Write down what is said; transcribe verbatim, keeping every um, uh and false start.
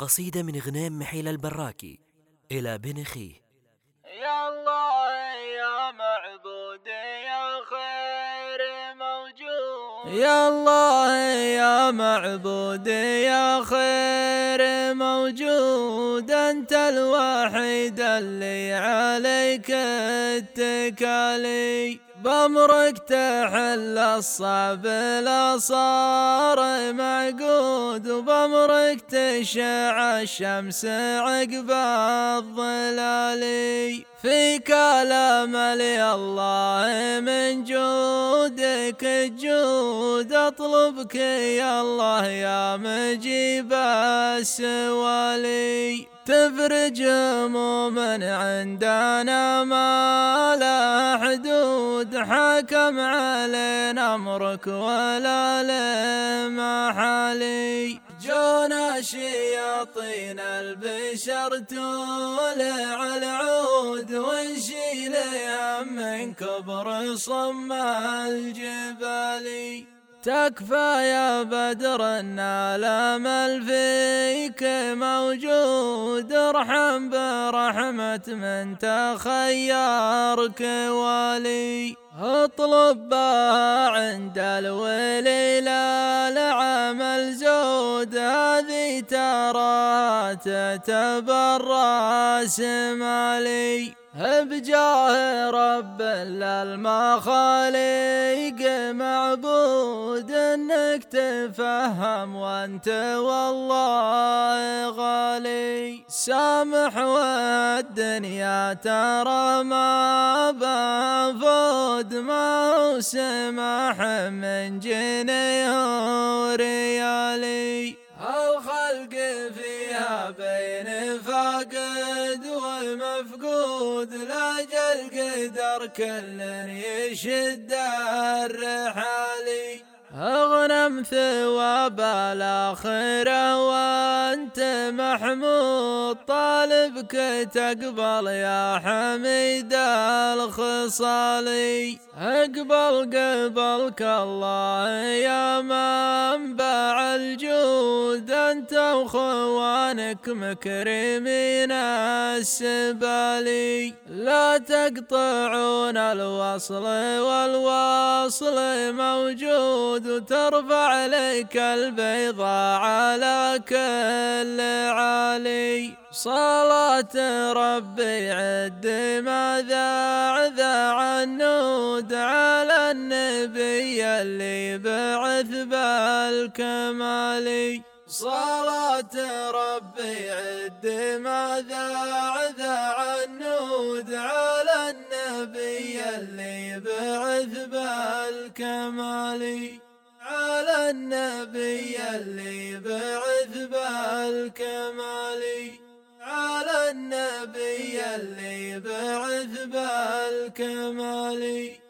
قصيدة من غنام محيل البراكي إلى بن أخيه. يا الله يا معبودي يا خير موجود، يا الله يا معبودي يا خير موجود، أنت الوحيد اللي عليك اتكالي، بأمرك تحل الصعب لا صار معقود، وبأمرك تشع الشمس عقب الظلال، في كلام لي الله من جودك الجود، أطلبك يا الله يا مجيب السوالي، تفرج هموم عندنا ما لا حدود، حكم علينا أمرك ولا لمحالي، جونا شياطين البشر تولع العود، ونشيل هم من كبر صم الجبال، تكفى يا بدر ان الامل فيك موجود، ارحم برحمة من تخيرك والي، اطلب بها عند الولي لا لعمل زود، هذه ترى تعتبر راس مالي، بجاه رب للمخاليق معبود، انك تفهم وانت والله غالي، سامح والدنيا ترى ما بفود، ما هو سماح من جنيه وريالي، الخلق فيها بين فاقد ومفقود، لاجل قدر كل يشد الرحالي، اغنم ثواب الآخرة وانت محمود، طالبك تقبل يا حميد الخصالي، اقبل قبلك الله يا منبع الجود، انت وخوانك مكرمين السبالي، لا تقطعون الوصل والوصل موجود، وترفع عليك البيضاء على كل عالي، صلاة ربي عد ما ذاع ذاع النود، على النبي اللي بعث بالكمال، صلاة ربي عد ما ذاع ذاع النود، على النبي اللي بعث بالكمال، على النبي اللي بعث بالكمال، على النبي اللي بعث بالكمال.